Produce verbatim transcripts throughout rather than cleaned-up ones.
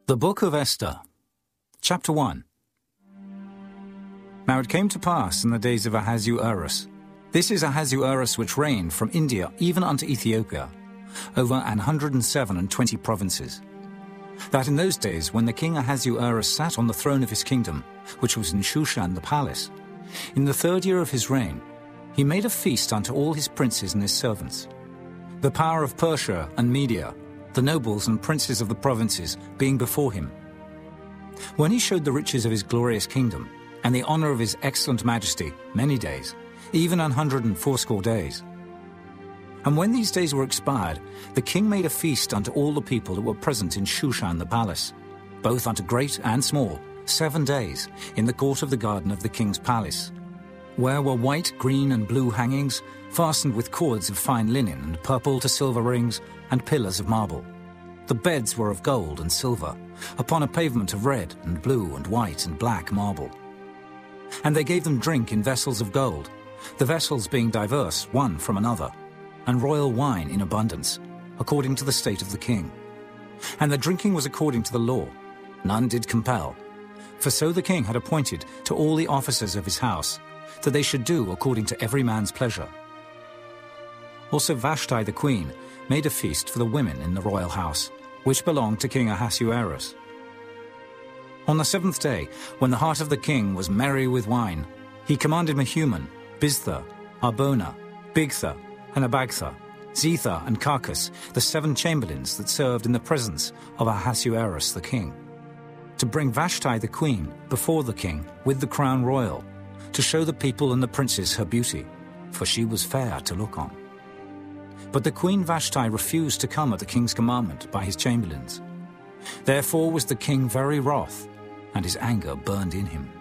The Book of Esther, Chapter one. Now it came to pass in the days of Ahasuerus. This is Ahasuerus which reigned from India even unto Ethiopia, over an hundred and seven and twenty provinces. That in those days, when the king Ahasuerus sat on the throne of his kingdom, which was in Shushan the palace, in the third year of his reign, he made a feast unto all his princes and his servants. The power of Persia and Media, the nobles and princes of the provinces, being before him. When he showed the riches of his glorious kingdom, and the honor of his excellent majesty, many days, even an hundred and fourscore days. And when these days were expired, the king made a feast unto all the people that were present in Shushan the palace, both unto great and small, seven days, in the court of the garden of the king's palace, where were white, green, and blue hangings, fastened with cords of fine linen, and purple to silver rings, and pillars of marble. The beds were of gold and silver, upon a pavement of red, and blue, and white, and black marble. And they gave them drink in vessels of gold, the vessels being diverse one from another, and royal wine in abundance, according to the state of the king. And the drinking was according to the law, none did compel. For so the king had appointed to all the officers of his house, that they should do according to every man's pleasure. Also Vashti the queen made a feast for the women in the royal house, which belonged to King Ahasuerus. On the seventh day, when the heart of the king was merry with wine, he commanded Mehuman, Biztha, Arbona, Bigtha, and Abagtha, Zetha, and Carcas, the seven chamberlains that served in the presence of Ahasuerus the king, to bring Vashti the queen before the king with the crown royal, to show the people and the princes her beauty, for she was fair to look on. But the queen Vashti refused to come at the king's commandment by his chamberlains. Therefore was the king very wroth, and his anger burned in him.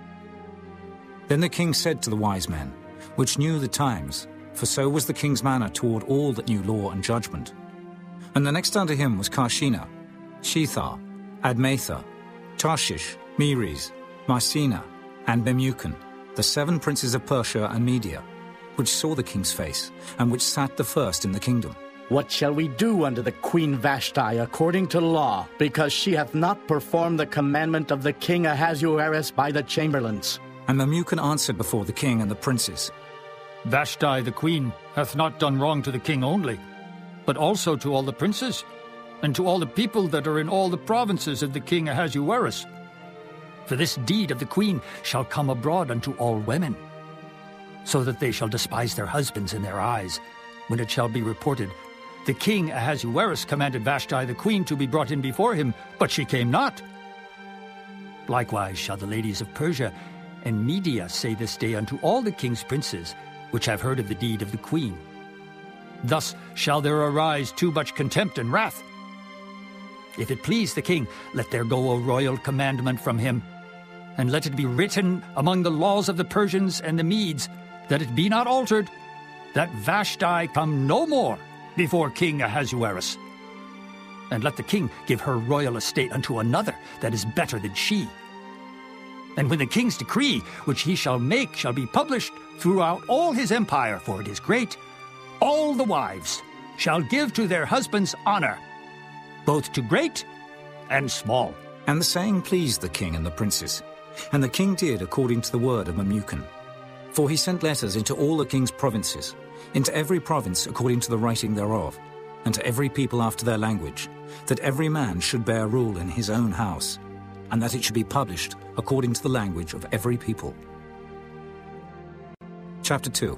Then the king said to the wise men, which knew the times, for so was the king's manner toward all that knew law and judgment. And the next unto him was Karshina, Shethar, Admatha, Tarshish, Meres, Marsena, and Memucan, the seven princes of Persia and Media, which saw the king's face, and which sat the first in the kingdom. What shall we do unto the queen Vashti according to law, because she hath not performed the commandment of the king Ahasuerus by the chamberlains? And Memucan answered before the king and the princes, Vashti the queen hath not done wrong to the king only, but also to all the princes, and to all the people that are in all the provinces of the king Ahasuerus. For this deed of the queen shall come abroad unto all women, so that they shall despise their husbands in their eyes, when it shall be reported, the king Ahasuerus commanded Vashti the queen to be brought in before him, but she came not. Likewise shall the ladies of Persia and Media say this day unto all the king's princes, which have heard of the deed of the queen. Thus shall there arise too much contempt and wrath. If it please the king, let there go a royal commandment from him, and let it be written among the laws of the Persians and the Medes, that it be not altered, that Vashti come no more before King Ahasuerus. And let the king give her royal estate unto another that is better than she. And when the king's decree, which he shall make, shall be published throughout all his empire, for it is great, all the wives shall give to their husbands honor, both to great and small. And the saying pleased the king and the princes, and the king did according to the word of Memucan. For he sent letters into all the king's provinces, into every province according to the writing thereof, and to every people after their language, that every man should bear rule in his own house, and that it should be published according to the language of every people. Chapter two.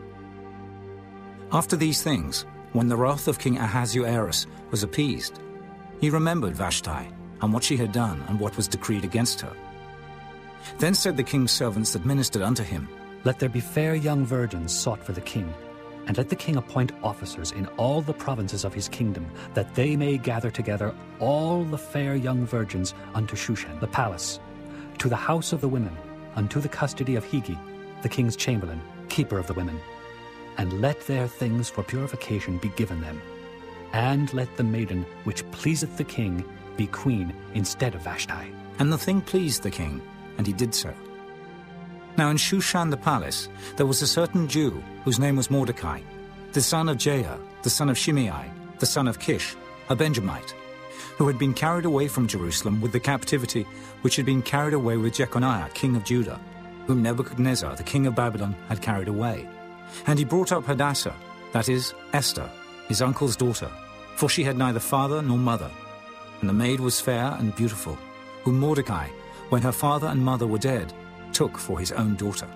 After these things, when the wrath of King Ahasuerus was appeased, he remembered Vashti, and what she had done, and what was decreed against her. Then said the king's servants that ministered unto him, Let there be fair young virgins sought for the king, and let the king appoint officers in all the provinces of his kingdom, that they may gather together all the fair young virgins unto Shushan the palace, to the house of the women, unto the custody of Hegi, the king's chamberlain, keeper of the women. And let their things for purification be given them. And let the maiden which pleaseth the king be queen instead of Vashti. And the thing pleased the king, and he did so. Now in Shushan the palace there was a certain Jew, whose name was Mordecai, the son of Jair, the son of Shimei, the son of Kish, a Benjamite, who had been carried away from Jerusalem with the captivity which had been carried away with Jeconiah, king of Judah, whom Nebuchadnezzar, the king of Babylon, had carried away. And he brought up Hadassah, that is, Esther, his uncle's daughter, for she had neither father nor mother. And the maid was fair and beautiful, whom Mordecai, when her father and mother were dead, took for his own daughter.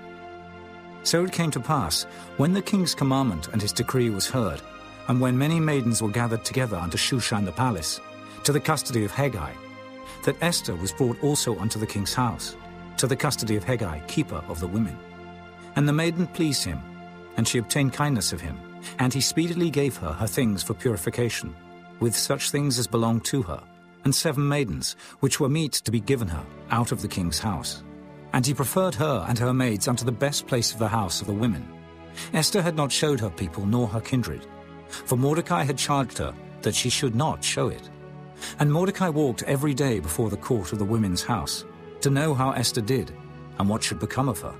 So it came to pass, when the king's commandment and his decree was heard, and when many maidens were gathered together unto Shushan the palace, to the custody of Hegai, that Esther was brought also unto the king's house, to the custody of Hegai, keeper of the women. And the maiden pleased him, and she obtained kindness of him, and he speedily gave her her things for purification, with such things as belonged to her, and seven maidens, which were meet to be given her out of the king's house. And he preferred her and her maids unto the best place of the house of the women. Esther had not showed her people nor her kindred, for Mordecai had charged her that she should not show it. And Mordecai walked every day before the court of the women's house, to know how Esther did, and what should become of her.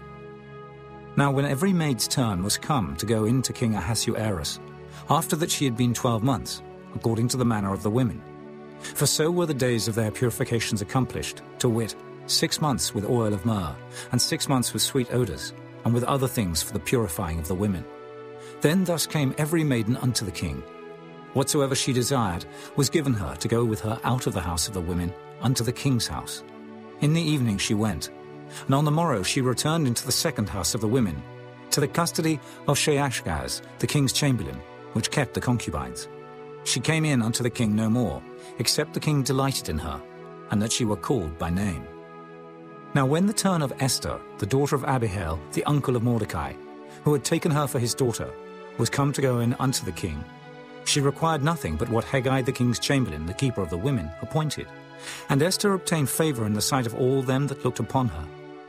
Now when every maid's turn was come to go in to King Ahasuerus, after that she had been twelve months, according to the manner of the women, for so were the days of their purifications accomplished, to wit, six months with oil of myrrh, and six months with sweet odours, and with other things for the purifying of the women. Then thus came every maiden unto the king. Whatsoever she desired was given her to go with her out of the house of the women unto the king's house. In the evening she went, and on the morrow she returned into the second house of the women, to the custody of Sheashgaz, the king's chamberlain, which kept the concubines. She came in unto the king no more, except the king delighted in her, and that she were called by name. Now when the turn of Esther, the daughter of Abihail, the uncle of Mordecai, who had taken her for his daughter, was come to go in unto the king, she required nothing but what Hegai the king's chamberlain, the keeper of the women, appointed. And Esther obtained favour in the sight of all them that looked upon her.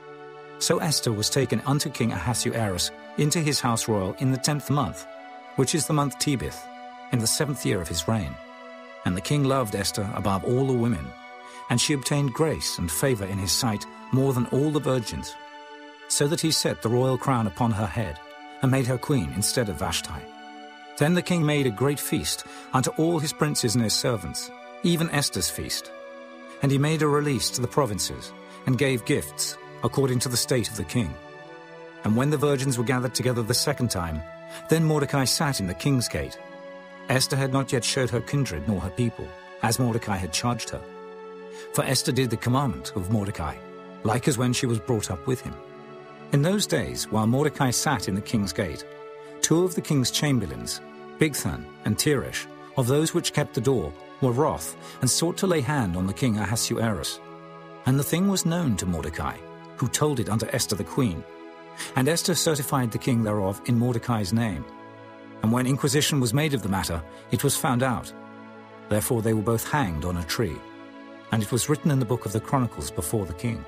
So Esther was taken unto King Ahasuerus into his house royal in the tenth month, which is the month Tebeth, in the seventh year of his reign. And the king loved Esther above all the women, and she obtained grace and favour in his sight more than all the virgins, so that he set the royal crown upon her head, and made her queen instead of Vashti. Then the king made a great feast unto all his princes and his servants, even Esther's feast. And he made a release to the provinces, and gave gifts, according to the state of the king. And when the virgins were gathered together the second time, then Mordecai sat in the king's gate. Esther had not yet showed her kindred nor her people, as Mordecai had charged her. For Esther did the commandment of Mordecai, like as when she was brought up with him. In those days, while Mordecai sat in the king's gate, two of the king's chamberlains, Bigthan and Teresh, of those which kept the door, were wroth, and sought to lay hand on the king Ahasuerus. And the thing was known to Mordecai, who told it unto Esther the queen. And Esther certified the king thereof in Mordecai's name. And when inquisition was made of the matter, it was found out. Therefore they were both hanged on a tree. And it was written in the book of the Chronicles before the king.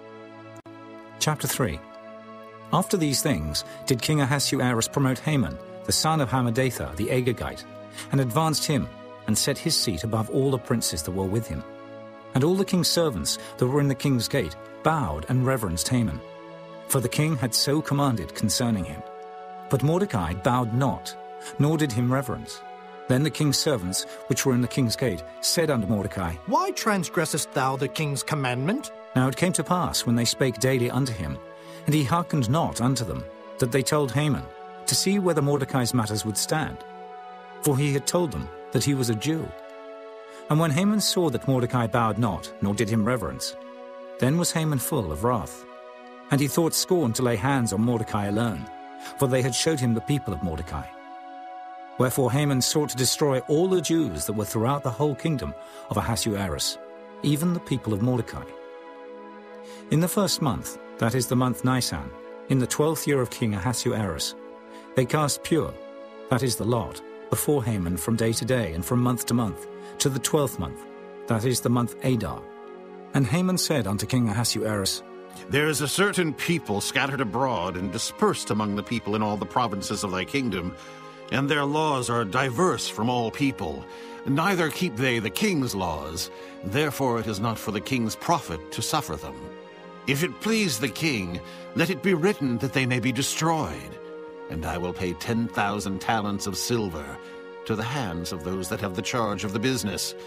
Chapter three. After these things did King Ahasuerus promote Haman, the son of Hammedatha the Agagite, and advanced him, and set his seat above all the princes that were with him. And all the king's servants that were in the king's gate bowed and reverenced Haman, for the king had so commanded concerning him. But Mordecai bowed not, nor did him reverence. Then the king's servants, which were in the king's gate, said unto Mordecai, Why transgressest thou the king's commandment? Now it came to pass, when they spake daily unto him, and he hearkened not unto them, that they told Haman, to see whether Mordecai's matters would stand. For he had told them that he was a Jew. And when Haman saw that Mordecai bowed not, nor did him reverence, then was Haman full of wrath. And he thought scorn to lay hands on Mordecai alone, for they had showed him the people of Mordecai. Wherefore Haman sought to destroy all the Jews that were throughout the whole kingdom of Ahasuerus, even the people of Mordecai. In the first month, that is the month Nisan, in the twelfth year of King Ahasuerus, they cast pure, that is the lot, before Haman from day to day and from month to month, to the twelfth month, that is the month Adar. And Haman said unto King Ahasuerus, There is a certain people scattered abroad and dispersed among the people in all the provinces of thy kingdom, and their laws are diverse from all people. Neither keep they the king's laws, therefore it is not for the king's profit to suffer them. If it please the king, let it be written that they may be destroyed, and I will pay ten thousand talents of silver to the hands of those that have the charge of the business,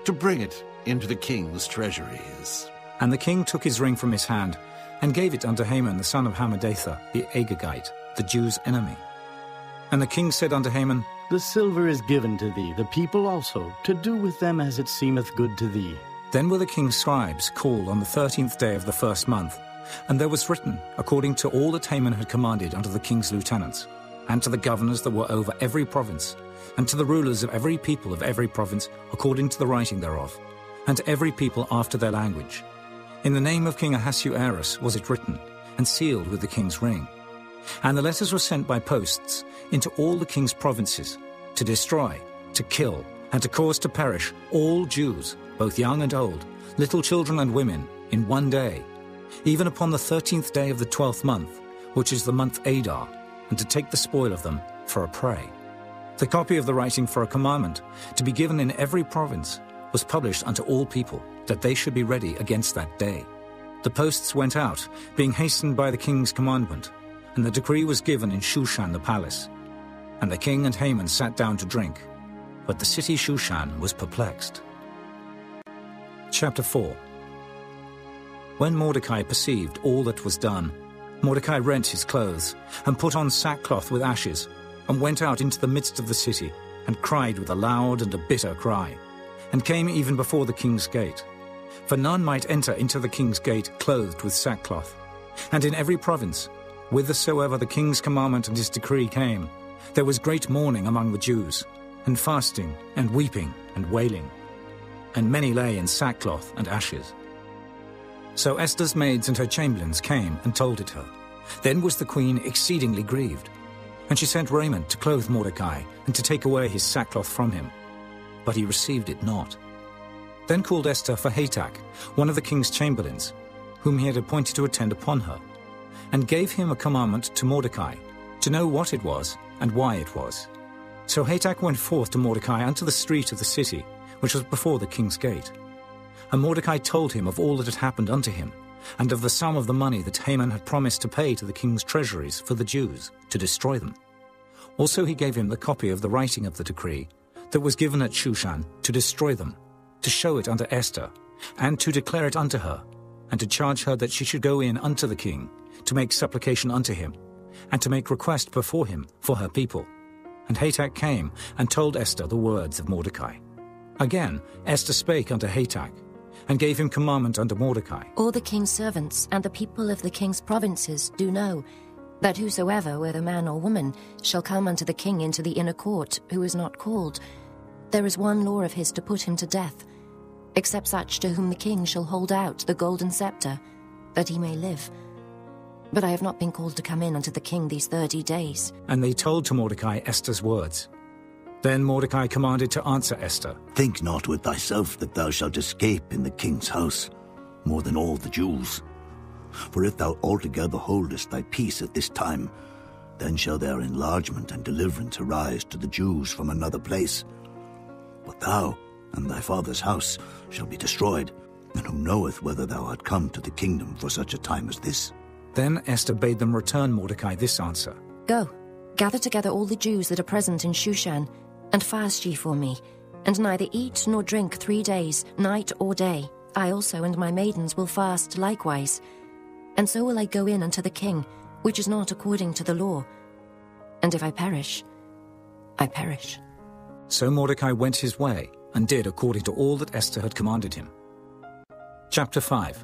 to bring it into the king's treasuries. And the king took his ring from his hand, and gave it unto Haman the son of Hammedatha, the Agagite, the Jews' enemy. And the king said unto Haman, The silver is given to thee, the people also, to do with them as it seemeth good to thee. Then were the king's scribes called on the thirteenth day of the first month, and there was written, according to all that Haman had commanded unto the king's lieutenants, and to the governors that were over every province, and to the rulers of every people of every province, according to the writing thereof, and to every people after their language. In the name of King Ahasuerus was it written, and sealed with the king's ring. And the letters were sent by posts into all the king's provinces, to destroy, to kill, and to cause to perish all Jews, both young and old, little children and women, in one day, even upon the thirteenth day of the twelfth month, which is the month Adar, and to take the spoil of them for a prey. The copy of the writing for a commandment, to be given in every province, was published unto all people, that they should be ready against that day. The posts went out, being hastened by the king's commandment, and the decree was given in Shushan the palace. And the king and Haman sat down to drink, but the city Shushan was perplexed. Chapter four. When Mordecai perceived all that was done, Mordecai rent his clothes, and put on sackcloth with ashes, and went out into the midst of the city, and cried with a loud and a bitter cry, and came even before the king's gate. For none might enter into the king's gate clothed with sackcloth. And in every province, whithersoever the king's commandment and his decree came, there was great mourning among the Jews, and fasting, and weeping, and wailing. And many lay in sackcloth and ashes. So Esther's maids and her chamberlains came and told it her. Then was the queen exceedingly grieved. And she sent raiment to clothe Mordecai, and to take away his sackcloth from him. But he received it not. Then called Esther for Hatak, one of the king's chamberlains, whom he had appointed to attend upon her, and gave him a commandment to Mordecai, to know what it was, and why it was. So Hatak went forth to Mordecai unto the street of the city, which was before the king's gate. And Mordecai told him of all that had happened unto him, and of the sum of the money that Haman had promised to pay to the king's treasuries for the Jews, to destroy them. Also he gave him the copy of the writing of the decree that was given at Shushan, to destroy them, to show it unto Esther, and to declare it unto her, and to charge her that she should go in unto the king, to make supplication unto him, and to make request before him for her people. And Hatak came and told Esther the words of Mordecai. Again Esther spake unto Hatak, and gave him commandment unto Mordecai. All the king's servants and the people of the king's provinces do know that whosoever, whether man or woman, shall come unto the king into the inner court, who is not called, there is one law of his to put him to death, except such to whom the king shall hold out the golden scepter, that he may live. But I have not been called to come in unto the king these thirty days. And they told to Mordecai Esther's words. Then Mordecai commanded to answer Esther. Think not with thyself that thou shalt escape in the king's house, more than all the Jews. For if thou altogether holdest thy peace at this time, then shall their enlargement and deliverance arise to the Jews from another place. But thou and thy father's house shall be destroyed, and who knoweth whether thou art come to the kingdom for such a time as this? Then Esther bade them return Mordecai this answer. Go, gather together all the Jews that are present in Shushan, and fast ye for me, and neither eat nor drink three days, night or day. I also and my maidens will fast likewise. And so will I go in unto the king, which is not according to the law. And if I perish, I perish. So Mordecai went his way, and did according to all that Esther had commanded him. Chapter five.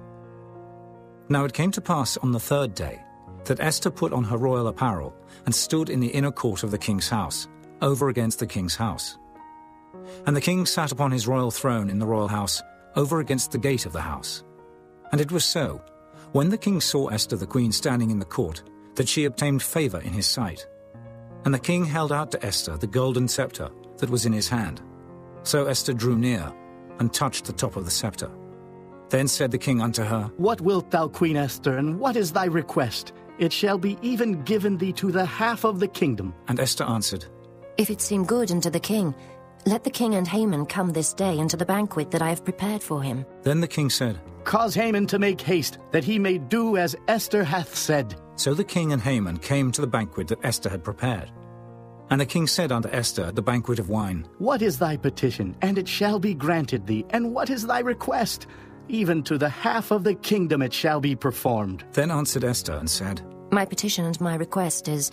Now it came to pass on the third day, that Esther put on her royal apparel, and stood in the inner court of the king's house, over against the king's house. And the king sat upon his royal throne in the royal house, over against the gate of the house. And it was so, when the king saw Esther the queen standing in the court, that she obtained favor in his sight. And the king held out to Esther the golden scepter that was in his hand. So Esther drew near, and touched the top of the scepter. Then said the king unto her, What wilt thou, Queen Esther, and what is thy request? It shall be even given thee to the half of the kingdom. And Esther answered, If it seem good unto the king, let the king and Haman come this day unto the banquet that I have prepared for him. Then the king said, Cause Haman to make haste, that he may do as Esther hath said. So the king and Haman came to the banquet that Esther had prepared. And the king said unto Esther at the banquet of wine, What is thy petition? And it shall be granted thee. And what is thy request? Even to the half of the kingdom it shall be performed. Then answered Esther and said, My petition and my request is,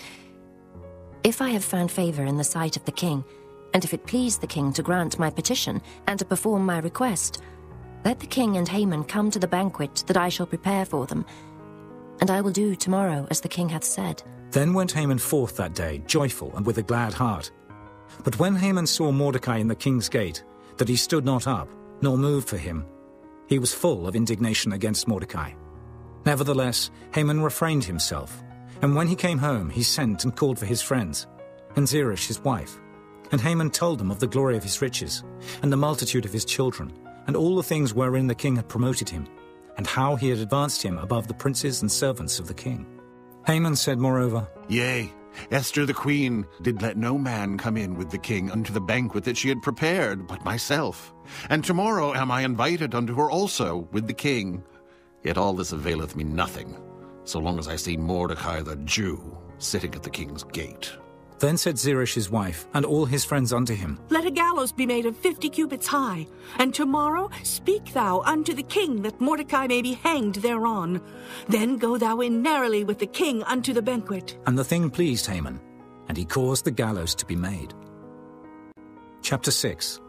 if I have found favor in the sight of the king, and if it please the king to grant my petition and to perform my request, let the king and Haman come to the banquet that I shall prepare for them, and I will do tomorrow as the king hath said. Then went Haman forth that day, joyful and with a glad heart. But when Haman saw Mordecai in the king's gate, that he stood not up, nor moved for him, he was full of indignation against Mordecai. Nevertheless, Haman refrained himself, and when he came home, he sent and called for his friends, and Zeresh his wife. And Haman told them of the glory of his riches, and the multitude of his children, and all the things wherein the king had promoted him, and how he had advanced him above the princes and servants of the king. Haman said moreover, Yea, Esther the queen did let no man come in with the king unto the banquet that she had prepared, but myself. And tomorrow am I invited unto her also with the king. Yet all this availeth me nothing, so long as I see Mordecai the Jew sitting at the king's gate. Then said Zeresh his wife, and all his friends unto him, Let a gallows be made of fifty cubits high, and tomorrow speak thou unto the king that Mordecai may be hanged thereon. Then go thou in narrowly with the king unto the banquet. And the thing pleased Haman, and he caused the gallows to be made. Chapter six.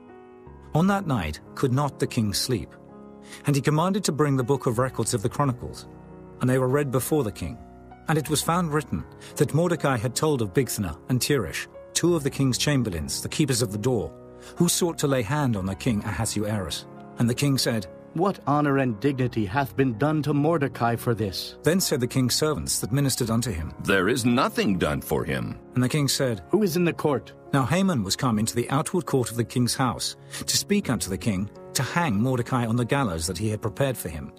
On that night could not the king sleep, and he commanded to bring the book of records of the Chronicles, and they were read before the king. And it was found written that Mordecai had told of Bigthana and Teresh, two of the king's chamberlains, the keepers of the door, who sought to lay hand on the king Ahasuerus. And the king said, What honor and dignity hath been done to Mordecai for this? Then said the king's servants that ministered unto him, There is nothing done for him. And the king said, Who is in the court? Now Haman was come into the outward court of the king's house, to speak unto the king, to hang Mordecai on the gallows that he had prepared for him.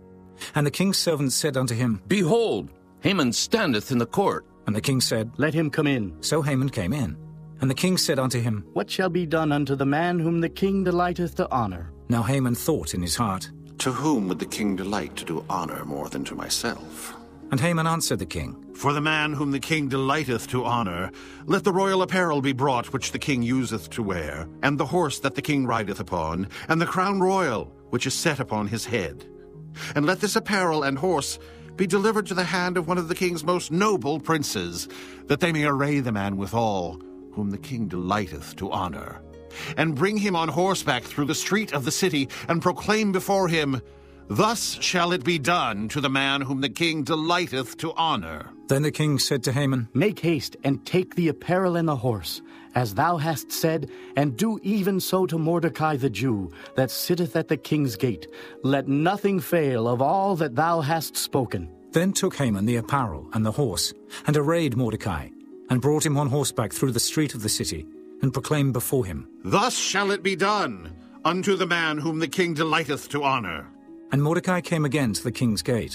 And the king's servants said unto him, Behold, Haman standeth in the court. And the king said, Let him come in. So Haman came in. And the king said unto him, What shall be done unto the man whom the king delighteth to honor? Now Haman thought in his heart, To whom would the king delight to do honor more than to myself? And Haman answered the king, For the man whom the king delighteth to honor, let the royal apparel be brought which the king useth to wear, and the horse that the king rideth upon, and the crown royal which is set upon his head. And let this apparel and horse be delivered to the hand of one of the king's most noble princes, that they may array the man withal, whom the king delighteth to honor, and bring him on horseback through the street of the city, and proclaim before him, Thus shall it be done to the man whom the king delighteth to honor. Then the king said to Haman, Make haste, and take the apparel and the horse, as thou hast said, and do even so to Mordecai the Jew, that sitteth at the king's gate. Let nothing fail of all that thou hast spoken. Then took Haman the apparel and the horse, and arrayed Mordecai, and brought him on horseback through the street of the city, and proclaimed before him, Thus shall it be done unto the man whom the king delighteth to honor. And Mordecai came again to the king's gate.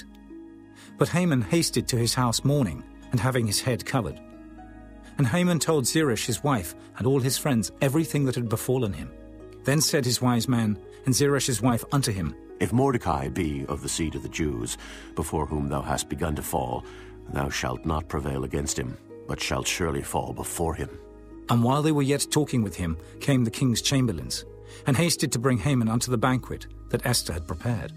But Haman hasted to his house mourning, and having his head covered. And Haman told Zeresh his wife and all his friends everything that had befallen him. Then said his wise man and Zeresh his wife unto him, If Mordecai be of the seed of the Jews, before whom thou hast begun to fall, thou shalt not prevail against him, but shalt surely fall before him. And while they were yet talking with him, came the king's chamberlains, and hasted to bring Haman unto the banquet that Esther had prepared.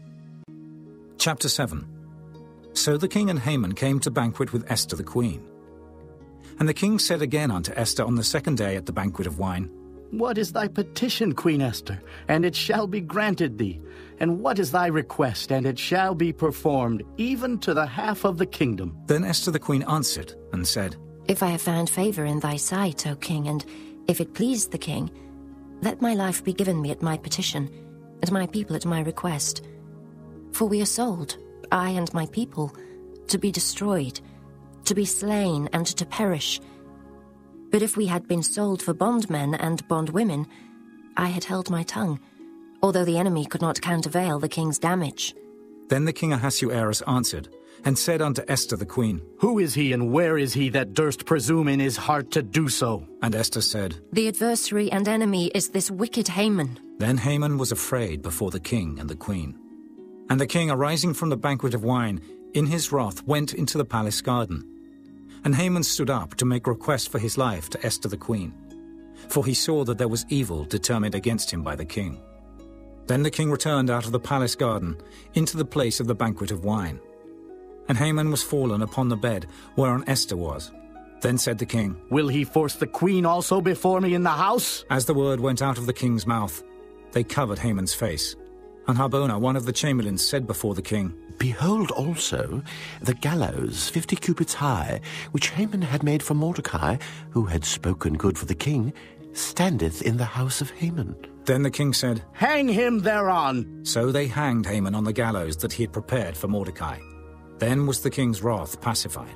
Chapter seven. So the king and Haman came to banquet with Esther the queen. And the king said again unto Esther on the second day at the banquet of wine, What is thy petition, Queen Esther? And it shall be granted thee. And what is thy request? And it shall be performed, even to the half of the kingdom. Then Esther the queen answered and said, If I have found favor in thy sight, O king, and if it please the king, let my life be given me at my petition, and my people at my request. For we are sold, I and my people, to be destroyed, to be slain, and to perish. But if we had been sold for bondmen and bondwomen, I had held my tongue, although the enemy could not countervail the king's damage. Then the king Ahasuerus answered, and said unto Esther the queen, Who is he, and where is he that durst presume in his heart to do so? And Esther said, The adversary and enemy is this wicked Haman. Then Haman was afraid before the king and the queen. And the king, arising from the banquet of wine, in his wrath went into the palace garden. And Haman stood up to make request for his life to Esther the queen, for he saw that there was evil determined against him by the king. Then the king returned out of the palace garden into the place of the banquet of wine. And Haman was fallen upon the bed whereon Esther was. Then said the king, Will he force the queen also before me in the house? As the word went out of the king's mouth, they covered Haman's face. And Harbona, one of the chamberlains, said before the king, Behold also the gallows fifty cubits high, which Haman had made for Mordecai, who had spoken good for the king, standeth in the house of Haman. Then the king said, Hang him thereon. So they hanged Haman on the gallows that he had prepared for Mordecai. Then was the king's wrath pacified.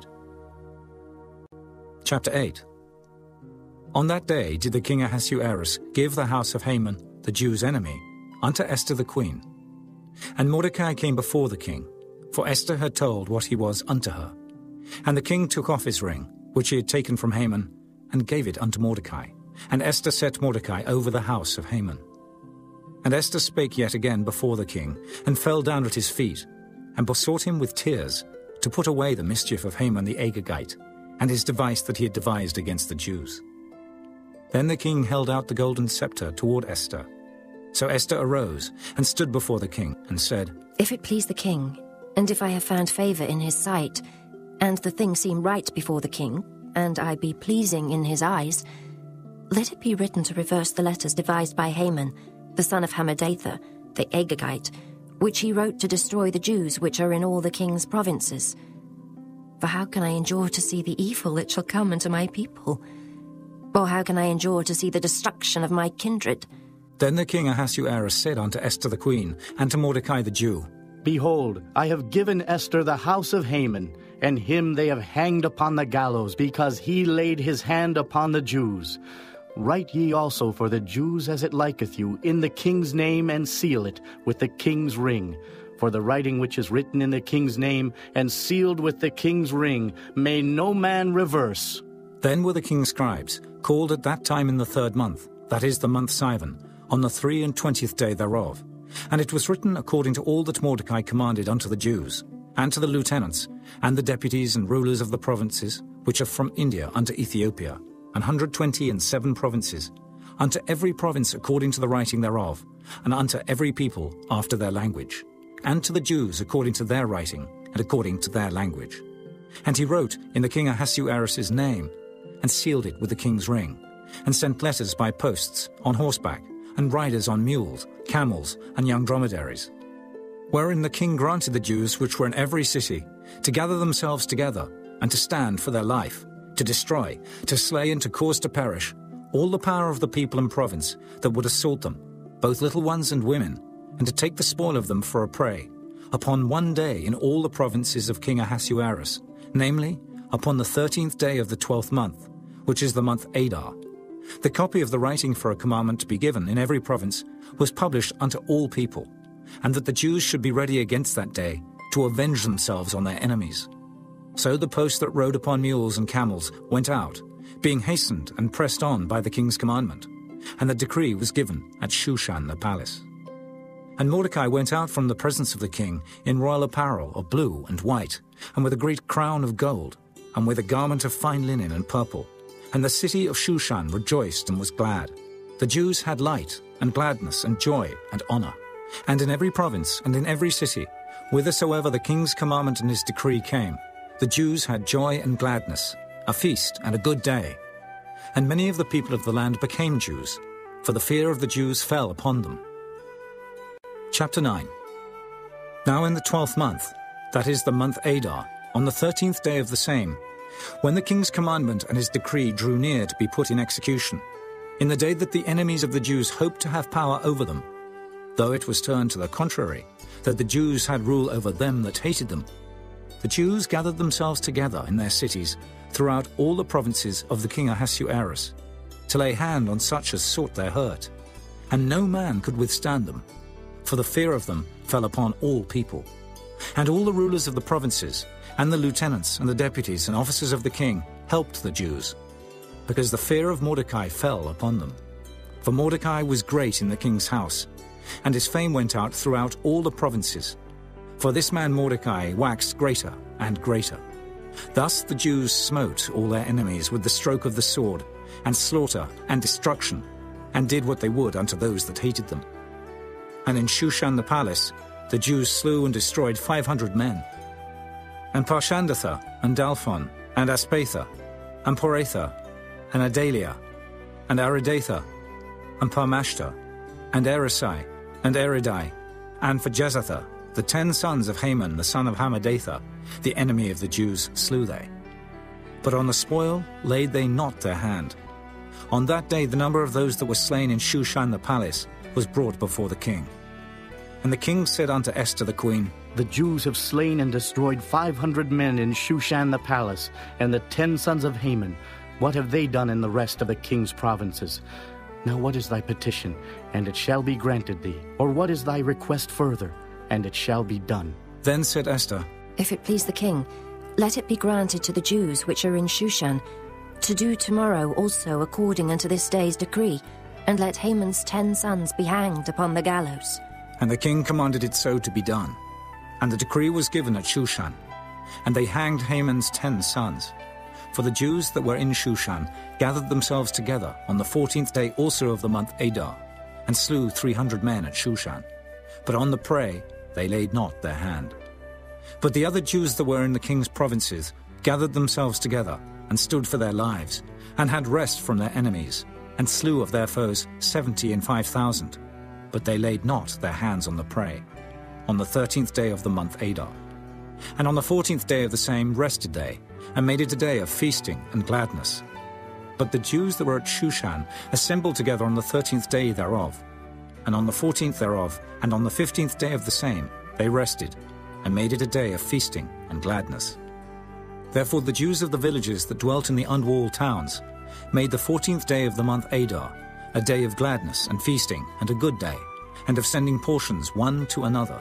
Chapter eight. On that day did the king Ahasuerus give the house of Haman, the Jews' enemy, unto Esther the queen. And Mordecai came before the king, for Esther had told what he was unto her. And the king took off his ring, which he had taken from Haman, and gave it unto Mordecai. And Esther set Mordecai over the house of Haman. And Esther spake yet again before the king, and fell down at his feet, and besought him with tears to put away the mischief of Haman the Agagite, and his device that he had devised against the Jews. Then the king held out the golden scepter toward Esther. So Esther arose and stood before the king, and said, If it please the king, and if I have found favour in his sight, and the thing seem right before the king, and I be pleasing in his eyes, let it be written to reverse the letters devised by Haman, the son of Hammedatha, the Agagite, which he wrote to destroy the Jews which are in all the king's provinces. For how can I endure to see the evil that shall come unto my people? Or how can I endure to see the destruction of my kindred? Then the king Ahasuerus said unto Esther the queen, and to Mordecai the Jew, Behold, I have given Esther the house of Haman, and him they have hanged upon the gallows, because he laid his hand upon the Jews. Write ye also for the Jews as it liketh you, in the king's name, and seal it with the king's ring. For the writing which is written in the king's name, and sealed with the king's ring, may no man reverse. Then were the king's scribes called at that time in the third month, that is the month Sivan, on the three and twentieth day thereof. And it was written according to all that Mordecai commanded unto the Jews, and to the lieutenants, and the deputies and rulers of the provinces, which are from India unto Ethiopia, an hundred twenty and seven provinces, unto every province according to the writing thereof, and unto every people after their language, and to the Jews according to their writing, and according to their language. And he wrote in the king Ahasuerus' name, and sealed it with the king's ring, and sent letters by posts, on horseback, and riders on mules, camels, and young dromedaries. Wherein the king granted the Jews which were in every city to gather themselves together, and to stand for their life, to destroy, to slay, and to cause to perish all the power of the people and province that would assault them, both little ones and women, and to take the spoil of them for a prey, upon one day in all the provinces of King Ahasuerus, namely, upon the thirteenth day of the twelfth month, which is the month Adar. The copy of the writing for a commandment to be given in every province was published unto all people, and that the Jews should be ready against that day to avenge themselves on their enemies. So the posts that rode upon mules and camels went out, being hastened and pressed on by the king's commandment, and the decree was given at Shushan the palace. And Mordecai went out from the presence of the king in royal apparel of blue and white, and with a great crown of gold, and with a garment of fine linen and purple. And the city of Shushan rejoiced and was glad. The Jews had light, and gladness, and joy, and honor. And in every province, and in every city, whithersoever the king's commandment and his decree came, the Jews had joy and gladness, a feast and a good day. And many of the people of the land became Jews, for the fear of the Jews fell upon them. Chapter nine. Now in the twelfth month, that is the month Adar, on the thirteenth day of the same, when the king's commandment and his decree drew near to be put in execution, in the day that the enemies of the Jews hoped to have power over them, though it was turned to the contrary, that the Jews had rule over them that hated them, the Jews gathered themselves together in their cities throughout all the provinces of the king Ahasuerus, to lay hand on such as sought their hurt, and no man could withstand them, for the fear of them fell upon all people. And all the rulers of the provinces, and the lieutenants and the deputies and officers of the king helped the Jews, because the fear of Mordecai fell upon them. For Mordecai was great in the king's house, and his fame went out throughout all the provinces. For this man Mordecai waxed greater and greater. Thus the Jews smote all their enemies with the stroke of the sword, and slaughter and destruction, and did what they would unto those that hated them. And in Shushan the palace the Jews slew and destroyed five hundred men. And Parshandatha, and Dalphon, and Aspatha, and Poratha, and Adalia, and Aridatha, and Parmashta, and Erisai, and Eridai, and for Jezatha, the ten sons of Haman the son of Hammedatha, the enemy of the Jews, slew they. But on the spoil laid they not their hand. On that day the number of those that were slain in Shushan the palace was brought before the king. And the king said unto Esther the queen, The Jews have slain and destroyed five hundred men in Shushan the palace, and the ten sons of Haman. What have they done in the rest of the king's provinces? Now what is thy petition, and it shall be granted thee? Or what is thy request further, and it shall be done? Then said Esther, If it please the king, let it be granted to the Jews which are in Shushan, to do tomorrow also according unto this day's decree, and let Haman's ten sons be hanged upon the gallows. And the king commanded it so to be done. And the decree was given at Shushan, and they hanged Haman's ten sons. For the Jews that were in Shushan gathered themselves together on the fourteenth day also of the month Adar, and slew three hundred men at Shushan. But on the prey they laid not their hand. But the other Jews that were in the king's provinces gathered themselves together, and stood for their lives, and had rest from their enemies, and slew of their foes seventy and five thousand. But they laid not their hands on the prey, on the thirteenth day of the month Adar. And on the fourteenth day of the same rested they, and made it a day of feasting and gladness. But the Jews that were at Shushan assembled together on the thirteenth day thereof. And on the fourteenth thereof, and on the fifteenth day of the same, they rested, and made it a day of feasting and gladness. Therefore the Jews of the villages that dwelt in the unwalled towns made the fourteenth day of the month Adar a day of gladness and feasting and a good day, and of sending portions one to another.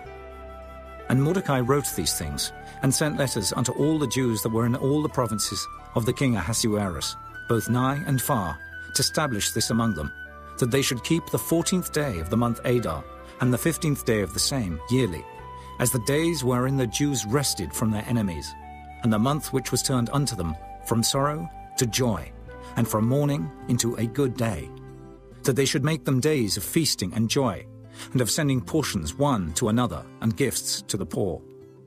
And Mordecai wrote these things, and sent letters unto all the Jews that were in all the provinces of the king Ahasuerus, both nigh and far, to establish this among them, that they should keep the fourteenth day of the month Adar, and the fifteenth day of the same, yearly, as the days wherein the Jews rested from their enemies, and the month which was turned unto them from sorrow to joy, and from mourning into a good day, that they should make them days of feasting and joy, and of sending portions one to another, and gifts to the poor.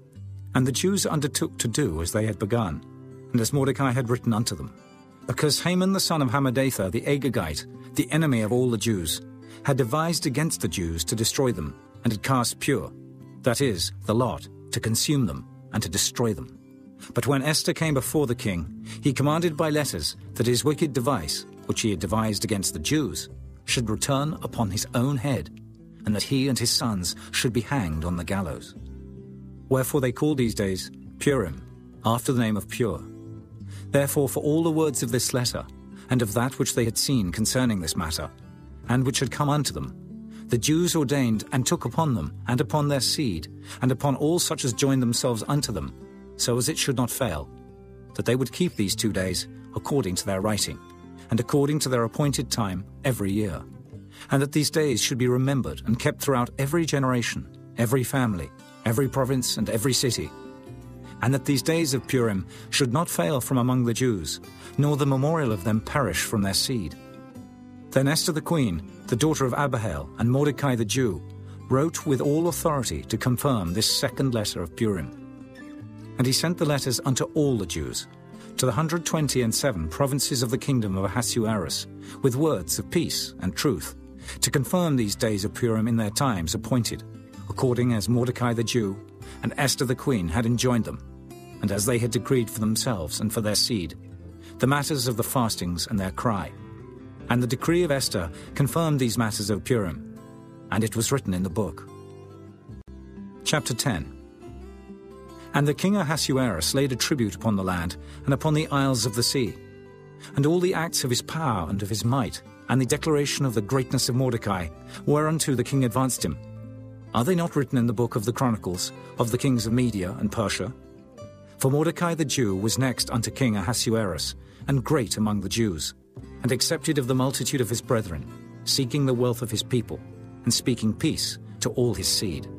And the Jews undertook to do as they had begun, and as Mordecai had written unto them, because Haman the son of Hammedatha the Agagite, the enemy of all the Jews, had devised against the Jews to destroy them, and had cast Pur, that is, the lot, to consume them, and to destroy them. But when Esther came before the king, he commanded by letters that his wicked device, which he had devised against the Jews, should return upon his own head, and that he and his sons should be hanged on the gallows. Wherefore they called these days Purim, after the name of Pur. Therefore for all the words of this letter, and of that which they had seen concerning this matter, and which had come unto them, the Jews ordained and took upon them, and upon their seed, and upon all such as joined themselves unto them, so as it should not fail, that they would keep these two days according to their writing, and according to their appointed time every year, and that these days should be remembered and kept throughout every generation, every family, every province, and every city, and that these days of Purim should not fail from among the Jews, nor the memorial of them perish from their seed. Then Esther the queen, the daughter of Abihail, and Mordecai the Jew, wrote with all authority to confirm this second letter of Purim. And he sent the letters unto all the Jews, to the hundred twenty and seven provinces of the kingdom of Ahasuerus, with words of peace and truth, to confirm these days of Purim in their times appointed, according as Mordecai the Jew and Esther the queen had enjoined them, and as they had decreed for themselves and for their seed, the matters of the fastings and their cry. And the decree of Esther confirmed these matters of Purim, and it was written in the book. Chapter ten. And the king Ahasuerus laid a tribute upon the land and upon the isles of the sea, and all the acts of his power and of his might, and the declaration of the greatness of Mordecai, whereunto the king advanced him. Are they not written in the book of the Chronicles of the kings of Media and Persia? For Mordecai the Jew was next unto King Ahasuerus, and great among the Jews, and accepted of the multitude of his brethren, seeking the wealth of his people, and speaking peace to all his seed.